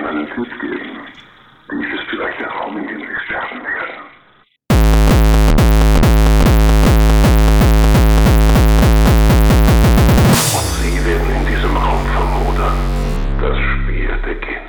einen Tipp geben. Dies ist vielleicht der Raum, in dem Sie sterben werden. Und Sie werden in diesem Raum vermodern. Das Spiel beginnt.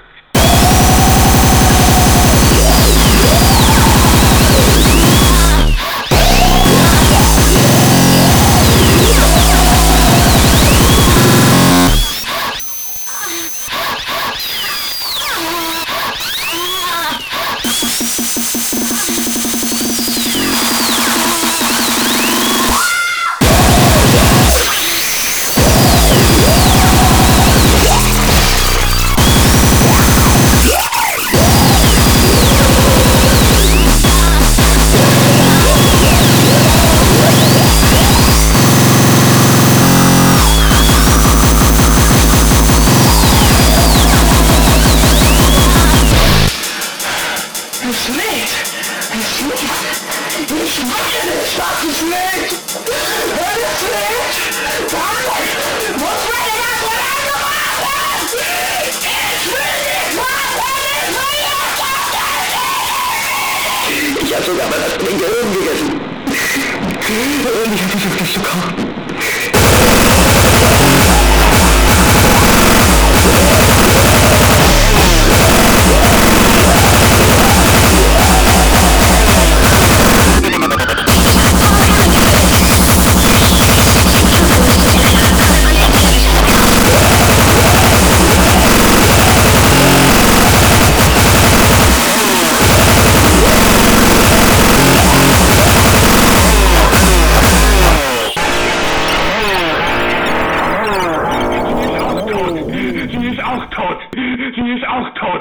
Ich habe sogar mal das Gehirn gegessen. Und ich habe versucht, das zu kochen. Sie ist auch tot.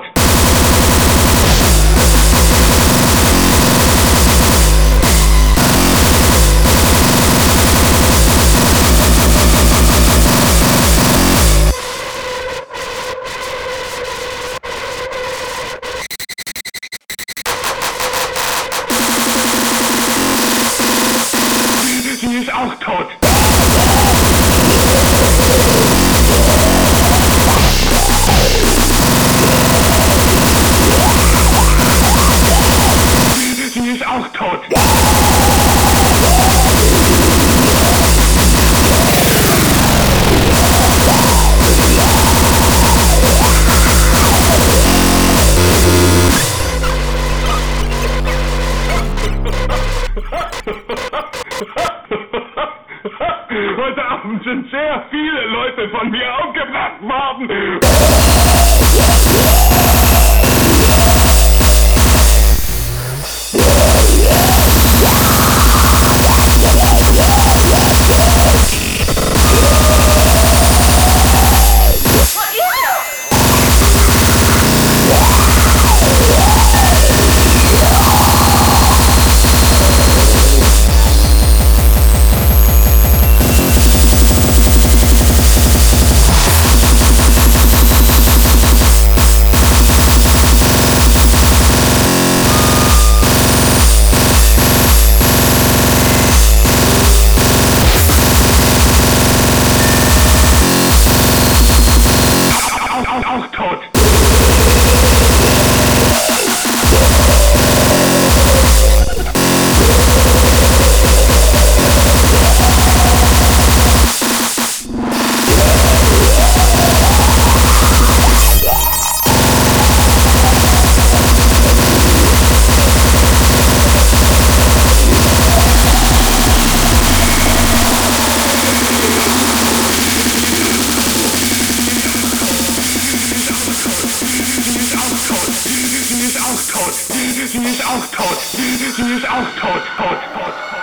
Sie ist auch tot. Sie ist auch tot. Heute Abend sind sehr viele Leute von mir aufgebracht worden. Sie ist auch tot. Sie ist auch tot.